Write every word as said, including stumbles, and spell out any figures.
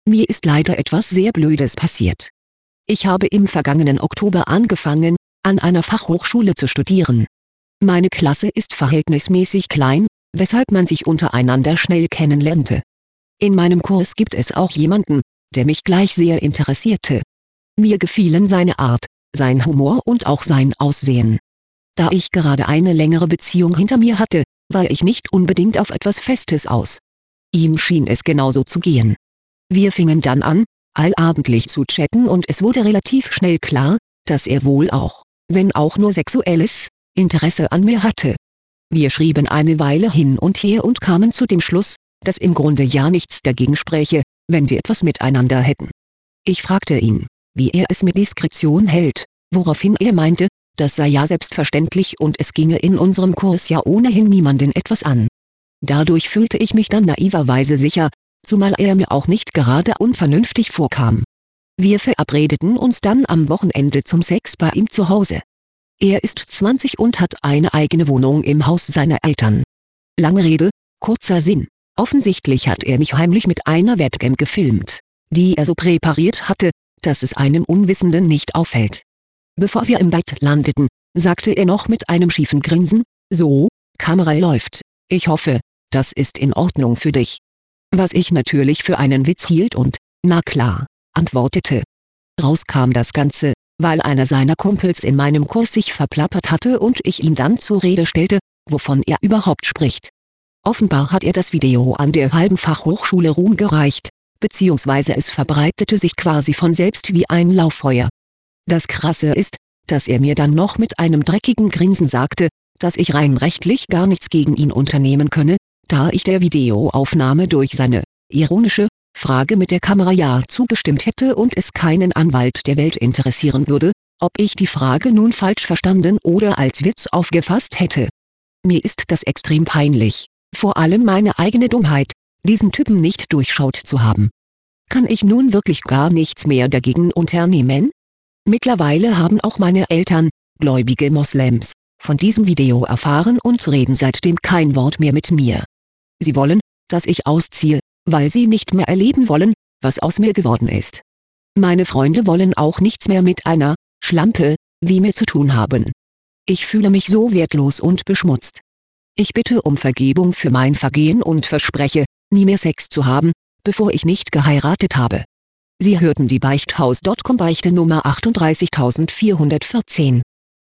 Mir ist leider etwas sehr Blödes passiert. Ich habe im vergangenen Oktober angefangen, an einer Fachhochschule zu studieren. Meine Klasse ist verhältnismäßig klein, weshalb man sich untereinander schnell kennenlernte. In meinem Kurs gibt es auch jemanden, der mich gleich sehr interessierte. Mir gefielen seine Art, sein Humor und auch sein Aussehen. Da ich gerade eine längere Beziehung hinter mir hatte, war ich nicht unbedingt auf etwas Festes aus. Ihm schien es genauso zu gehen. Wir fingen dann an, allabendlich zu chatten und es wurde relativ schnell klar, dass er wohl auch, wenn auch nur sexuelles, Interesse an mir hatte. Wir schrieben eine Weile hin und her und kamen zu dem Schluss, dass im Grunde ja nichts dagegen spräche, wenn wir etwas miteinander hätten. Ich fragte ihn, wie er es mit Diskretion hält, woraufhin er meinte, das sei ja selbstverständlich und es ginge in unserem Kurs ja ohnehin niemanden etwas an. Dadurch fühlte ich mich dann naiverweise sicher, zumal er mir auch nicht gerade unvernünftig vorkam. Wir verabredeten uns dann am Wochenende zum Sex bei ihm zu Hause. Er ist zwanzig und hat eine eigene Wohnung im Haus seiner Eltern. Lange Rede, kurzer Sinn. Offensichtlich hat er mich heimlich mit einer Webcam gefilmt, die er so präpariert hatte, dass es einem Unwissenden nicht auffällt. Bevor wir im Bett landeten, sagte er noch mit einem schiefen Grinsen, so, Kamera läuft, ich hoffe, das ist in Ordnung für dich. Was ich natürlich für einen Witz hielt und, na klar, antwortete. Raus kam das Ganze, weil einer seiner Kumpels in meinem Kurs sich verplappert hatte und ich ihm dann zur Rede stellte, wovon er überhaupt spricht. Offenbar hat er das Video an der halben Fachhochschule Ruhm gereicht, beziehungsweise es verbreitete sich quasi von selbst wie ein Lauffeuer. Das Krasse ist, dass er mir dann noch mit einem dreckigen Grinsen sagte, dass ich rein rechtlich gar nichts gegen ihn unternehmen könne, da ich der Videoaufnahme durch seine, ironische, Frage mit der Kamera ja zugestimmt hätte und es keinen Anwalt der Welt interessieren würde, ob ich die Frage nun falsch verstanden oder als Witz aufgefasst hätte. Mir ist das extrem peinlich, vor allem meine eigene Dummheit, diesen Typen nicht durchschaut zu haben. Kann ich nun wirklich gar nichts mehr dagegen unternehmen? Mittlerweile haben auch meine Eltern, gläubige Moslems, von diesem Video erfahren und reden seitdem kein Wort mehr mit mir. Sie wollen, dass ich ausziehe, weil sie nicht mehr erleben wollen, was aus mir geworden ist. Meine Freunde wollen auch nichts mehr mit einer Schlampe wie mir zu tun haben. Ich fühle mich so wertlos und beschmutzt. Ich bitte um Vergebung für mein Vergehen und verspreche, nie mehr Sex zu haben, bevor ich nicht geheiratet habe. Sie hörten die Beichthaus Punkt com Beichte Nummer achtunddreißigtausendvierhundertvierzehn.